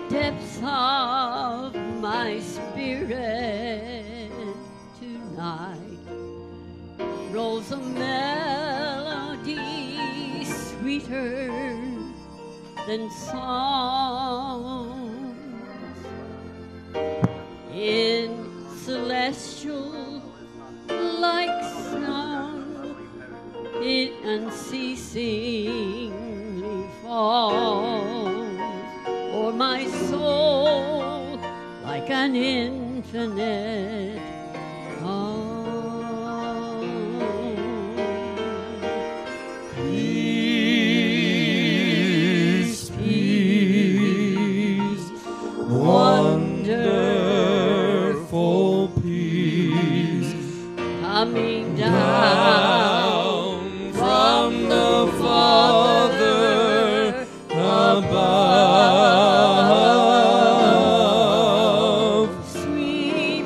depths of my spirit tonight rolls a melody sweeter than songs in celestial like sound. It unceasingly falls o'er my soul like an infinite calm. Peace, peace, wonderful peace, coming down from the Father above. sweet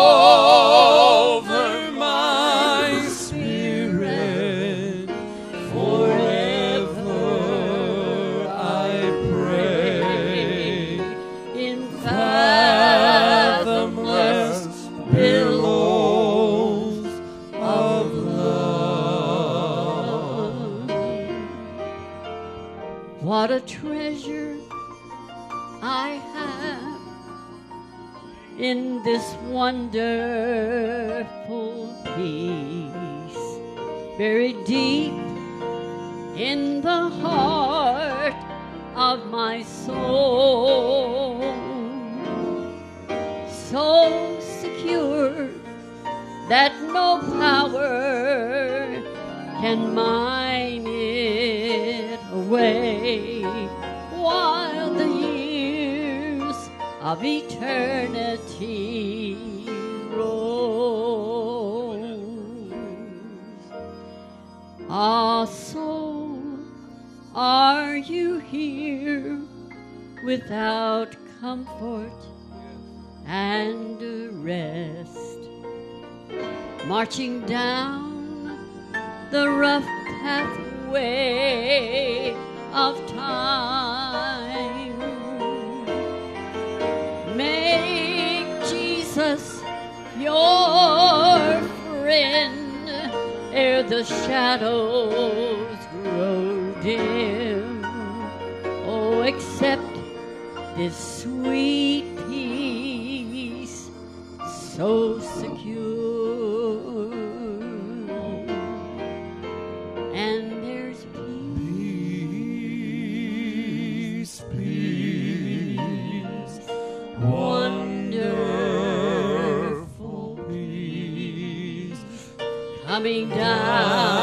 Over my spirit, forever I pray. in fathomless billows of love. What a treasure I have in this wonderful peace, buried deep in the heart of my soul, so secure that no power can mine it away, while the years of eternity rolls. Ah, soul, are you here without comfort and rest, marching down the rough pathway of time? Make Jesus your friend ere the shadows grow dim. Oh, accept this sweet peace, so secure. And there's Peace, peace, wonderful peace, coming down